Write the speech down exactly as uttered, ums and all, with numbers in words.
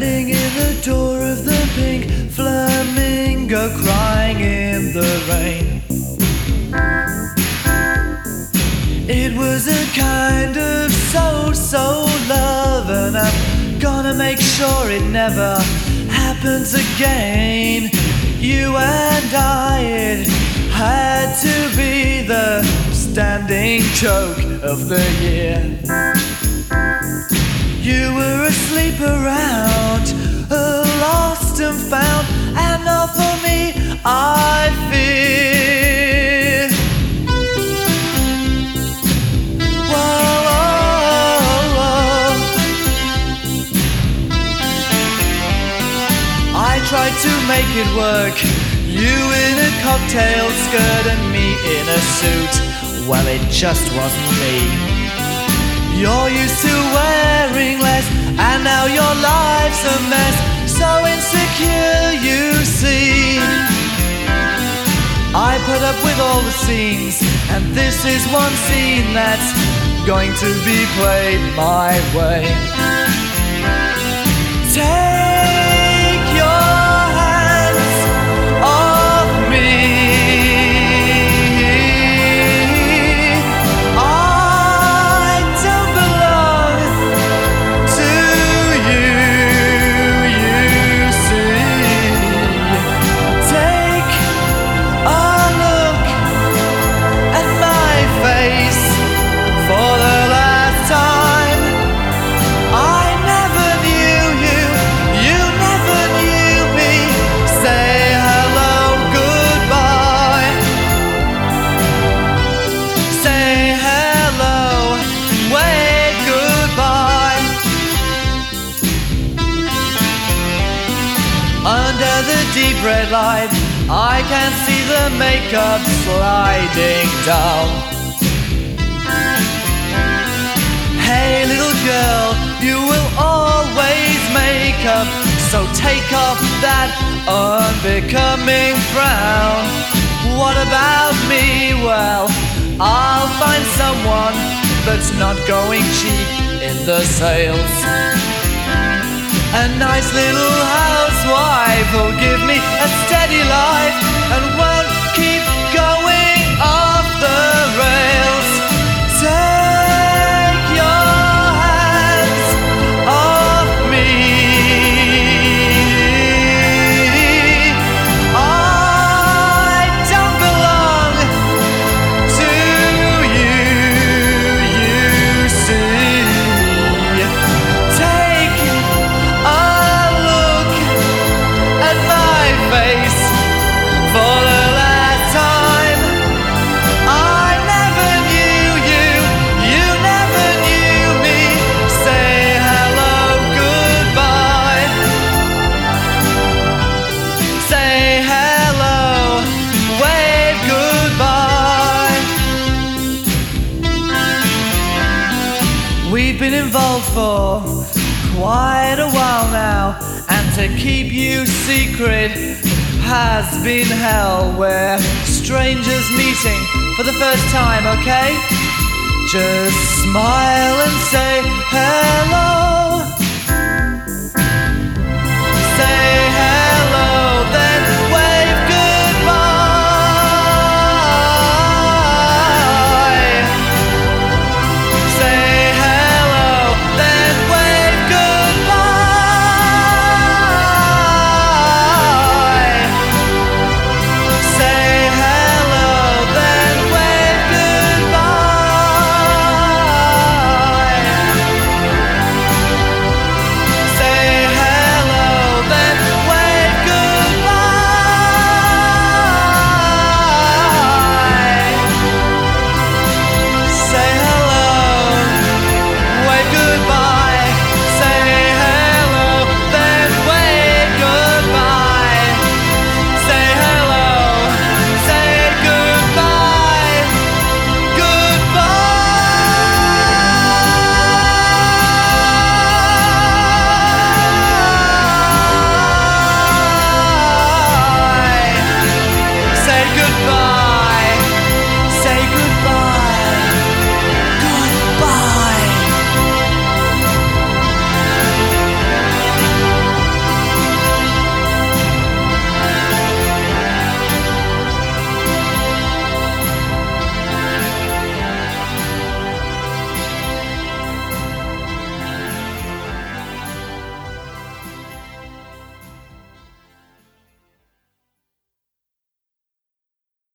standing in the door of the pink flamingo, crying in the rain. It was a kind of so-so love, and I'm gonna make sure it never happens again. You and I, it had to be the standing joke of the year. You were asleep around, lost and found, and not for me, I fear. Whoa, whoa, whoa. I tried to make it work, you in a cocktail skirt and me in a suit. Well, it just wasn't me. You're used to wearing less, and now your life's a mess. So insecure, you see. I put up with all the scenes, and this is one scene that's going to be played my way. Take your hands off me. Under the deep red light, I can see the makeup sliding down. Hey little girl, you will always make up, so take off that unbecoming frown. What about me? Well, I'll find someone that's not going cheap in the sales. A nice little housewife who'll give me a steady life and won't keep going off the rails. Take your hands off me. I don't belong to you, you see. Take face for the last time. I never knew you, you never knew me. Say hello, goodbye. Say hello, wave goodbye. We've been involved for quite a while now, and to keep you secret has been hell. We're strangers meeting for the first time, okay? Just smile and say hello.